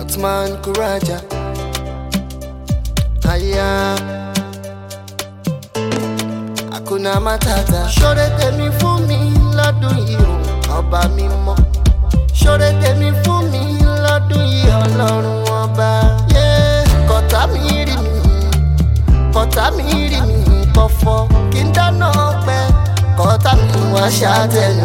Youthman Kuraja. Aya Hakuna Matata. Ṣoore tèmi fún mi lọ́dún yìí o, ọba mímọ́. Ṣoore tèmi fún mi lọ́dún yìí, Ọlọ́run ọba. Kọ̀tá mi rí mi, kọ̀tá mi rí mi kọ̀fọ̀. Kí n dáná ọpẹ́, kọ̀tá mi wá ṣàtẹ̀lù.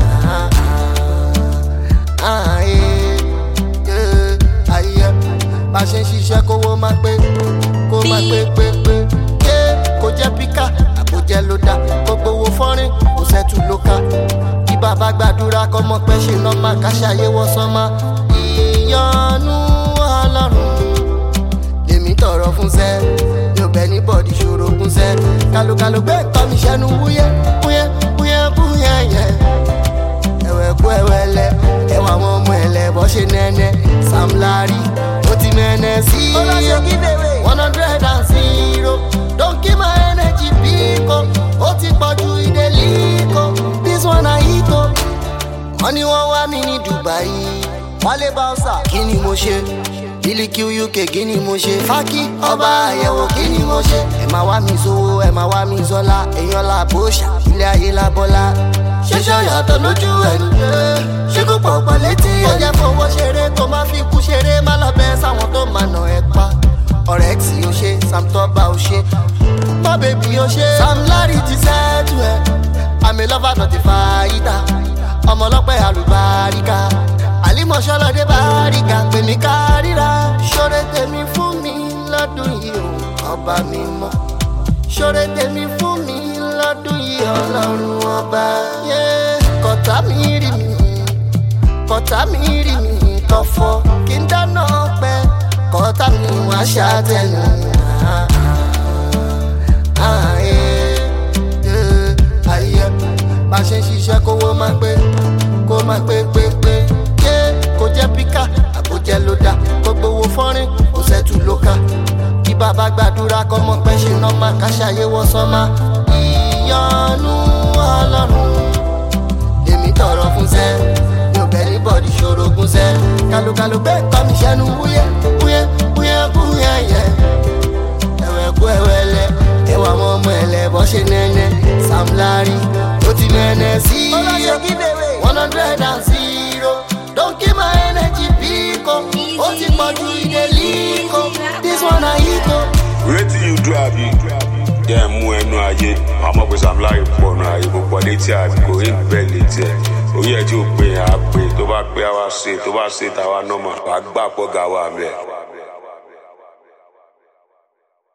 Bá ṣe ń ṣiṣẹ́ kówó má pé, kó má pé. Kó jẹ́ píkà, àbò jẹ́ ló dá. Kó gbowó fọ́rin, kó sẹ́tù ló ká. Kí bàbá gbàdúrà kọ́mọ pẹ́ ṣe nọ́mà, ká ṣàyé wọ́n sánmà. Ìyanu Ọlọ́run lèmi tọrọ fún sẹ́. Yóò bẹ́ ní bọ́ọ̀dì ṣòro kún sẹ́. Kálukálù gbé nǹkan mi ṣẹ́nu wúyẹ́ yẹ. Ẹ̀wẹ̀ kú ẹ̀wẹ̀ lẹ̀, ẹ̀wà àwọn ọmọ ẹ̀lẹ̀ bọ́ ṣe nẹ́nẹ́. Sam Larry ó ti mẹ́nẹ́ sí i. 100. Don't give my energy bíkọ́. Ó ti pọ̀jù ìdè líkọ́. This one na hit o. Wọ́n ní wọ́n wá mi ní Dubai. Wálé Báùsà kí ni mo ṣe? Billy Q UK kí ni mo ṣe? Fákì ọba àyẹ̀wò kí ni mo ṣe? Ẹ máa wá mi sówó, ẹ máa wá mi sọ́lá. Èèyàn la bóṣà, ilé ayé la bọ́lá. Ṣéṣọ́ yàtọ̀ lójú ẹni. Ṣé kò pọ̀ pọ̀ létí ẹni? Ó jẹ́ fowó ṣeré tó máa fi kú ṣeré. Má lọ bẹ́ sáwọn tó máa nà ẹ́ pa. Ọ̀rẹ́ X ò ṣe, Sam Tọ́ba ò ṣe. Má bèbí ò ṣe. Sam Larry ti sẹ́tù ẹ̀. Àmì lọ́fà náà ti fa ìta. Ọmọ ọlọ́pẹ́ àlùbáríkà. Àlímọ̀ṣọ́lọ́dé báríkà. Pèmí kárìíra. Ṣoore tèmi fún mi lọ́dún yìí o, ọba mímọ́. Ṣoore tèmi fún mi lọ́dún yìí, Ọlọ́run ọba. Kọ̀tá mi rí mi, kọ̀tá mi rí mi kọ̀fọ̀. Kí n dáná ọpẹ́, kọ̀tá mi wá ṣàtẹ̀lù. Bá ṣe ń ṣiṣẹ́ kówó má pé, kó má pé. Kó jẹ́ píkà, àbò jẹ́ ló dá. Kó gbowó fọ́rin, kó sẹ́tù ló ká. Kí bàbá gbàdúrà kọ́mọ pẹ́ ṣe nọ́mà, ká ṣàyé wọ́n sánmà. Ìyanu Ọlọ́run lèmi tọrọ fún sẹ́. Yóò bẹ́ ní bọ́ọ̀dì ṣòro kún sẹ́. Kálukálù gbé nǹkan mi ṣẹ́nu wúyẹ́ yẹ. Ẹ̀wẹ̀ kú ẹ̀wẹ̀ lẹ̀, ẹ̀wà àwọn ọmọ ẹ̀lẹ̀ bọ́ ṣe nẹ́nẹ́. Sam Larry ó ti mẹ́nẹ́ sí i. 100. Don't give my energy bíkọ́. Ó ti pọ̀jù ìdè líkọ́. This one na hit o. Wetin you do abi? Jẹ́ mú ẹnu ayé. Ọmọ pé Sam Larry pọ̀ nù ayé. Mo pọ̀ létí àbíkò yín bẹ́ẹ̀ létí ẹ̀. Oyè ẹ̀ tí ó pè é, á pè. Tó bá pè á wá ṣe. Tó bá ṣe tàwa nọ́mà. Wàá gbà pọ̀ gà wà bẹ́ẹ̀.